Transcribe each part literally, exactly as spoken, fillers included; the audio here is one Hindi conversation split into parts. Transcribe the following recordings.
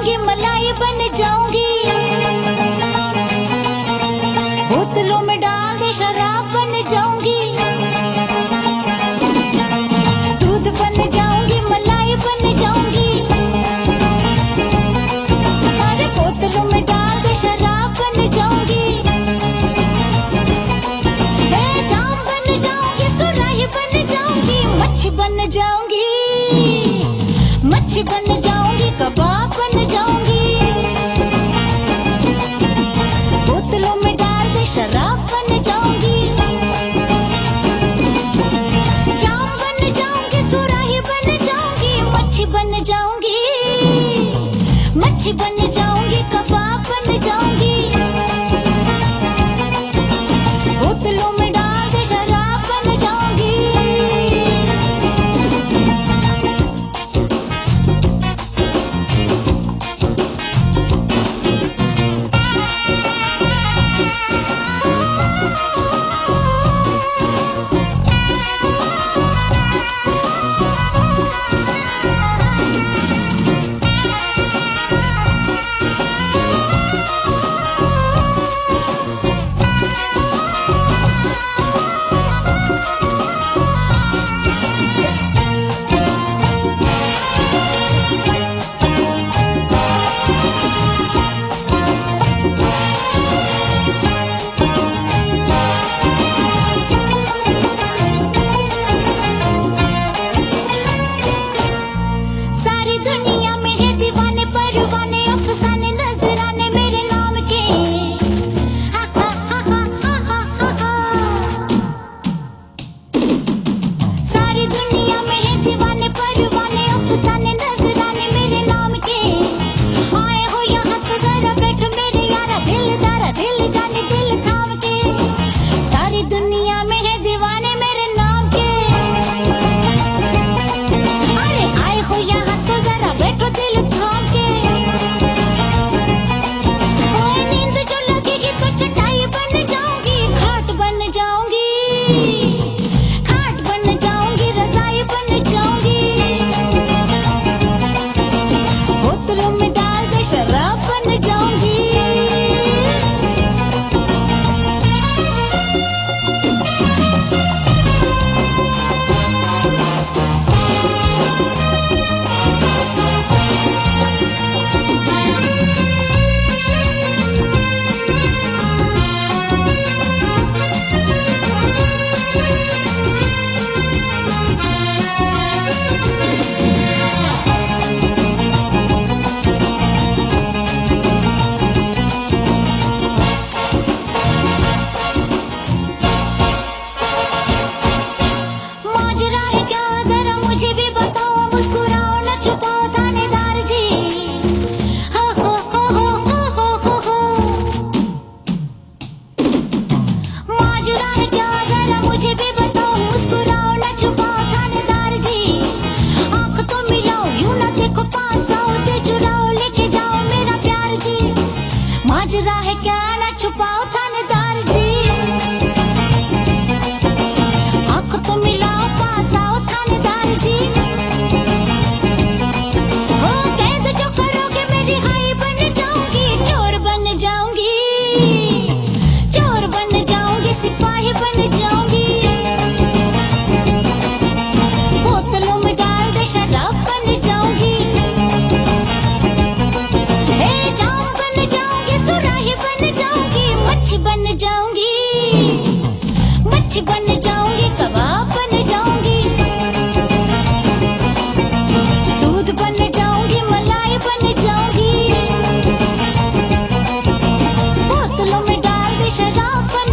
जाऊंगी, मलाई बन जाऊंगी। बोतलों में डाल दे शराब बन जाऊंगी। दूध बन जाऊंगी, मलाई बन जाऊंगी। अरे बोतलों में डाल दे शराब बन जाऊंगी। ए जाम बन जाऊंगी, सुराही बन जाऊंगी। मच्छी बन जाऊंगी, मच्छी बन जाऊंगी, कबाब बन जाऊंगी। बोतलों में डाल दे शराब बन जाऊंगी। जाम बन जाऊंगी, सुराही बन जाऊंगी। मच्छी बन जाऊंगी, मच्छी बन जाऊंगी, कबाब बन जाऊंगी। बोतलों में डाल दे शराब बन जाऊंगी।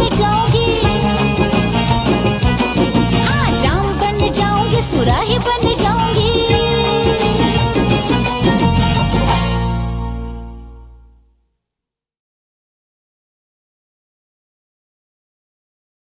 सुराही बन